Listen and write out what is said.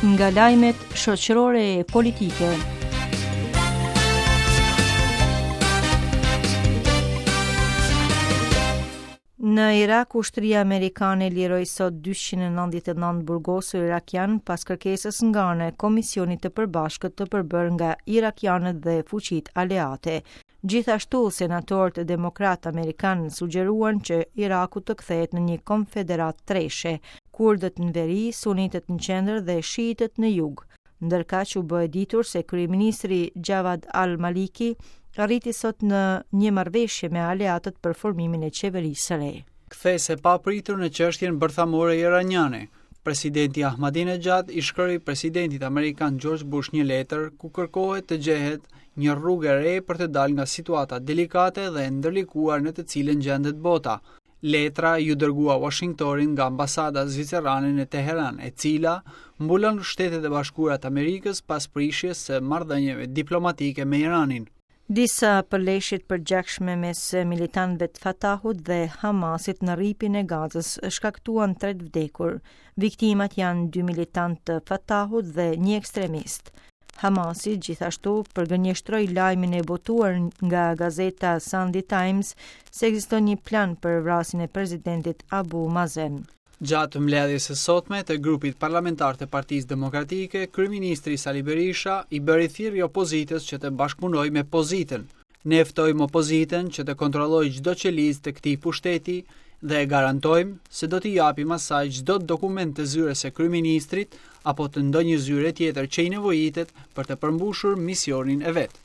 nga lajmet shoqërore e politike. Në Irak, ushtria amerikane liroi sot 299 burgosur irakian pas kërkesës nga ana e Komisionit të Përbashkët të përbërë nga irakianët dhe fuqitë aleate. Gjithashtu, senatorët demokrat amerikanë sugjeruan që Iraku të kthehet në një konfederat treshe, kurdët në veri, sunitët në qendër dhe shiitët në jug. Ndërkaq u bë e ditur se kryeministri Javad al-Maliki arriti sot në një marrëveshje me aleatët për formimin e qeverisë së re. Kthese papritur në çështjen bërthamore iraniane. Presidenti Ahmadinejad i shkroi presidentit amerikan George Bush një letër ku kërkohet të gjehet një rrugë e re për të dalë nga situata delikate dhe e ndërlikuar në të cilën gjendet bota. Letra ju dërgua Washingtonin nga ambasada zvicerane në Teheran, e cila mbulon Shtetet e Bashkuara të Amerikës pas prishjes së marrëdhënieve diplomatike me Iranin. Disa përleshje të përgjakshme mes militantëve të Fatahut dhe Hamasit në rripin e Gazës shkaktuan 3 vdekur. Viktimat janë 2 militantë të Fatahut dhe 1 ekstremist. Hamasi gjithashtu përgënjeshtroi lajmin e botuar nga gazeta Sunday Times se ekziston një plan për vrasjen e presidentit Abu Mazen. Gjatë mbledhjes së sotme të grupit parlamentar të Partisë Demokratike, kryeministri Sali Berisha i bëri thirrje opozitës që të bashkëpunojë me pozitën. Ne ftojmë opozitën që të kontrollojë çdo qelizë të këtij pushteti dhe e garantojmë se do t'i japim asaj çdo dokument të zyres së kryeministrit apo të ndonjë zyre tjetër që i nevojitet për të përmbushur misionin e vet.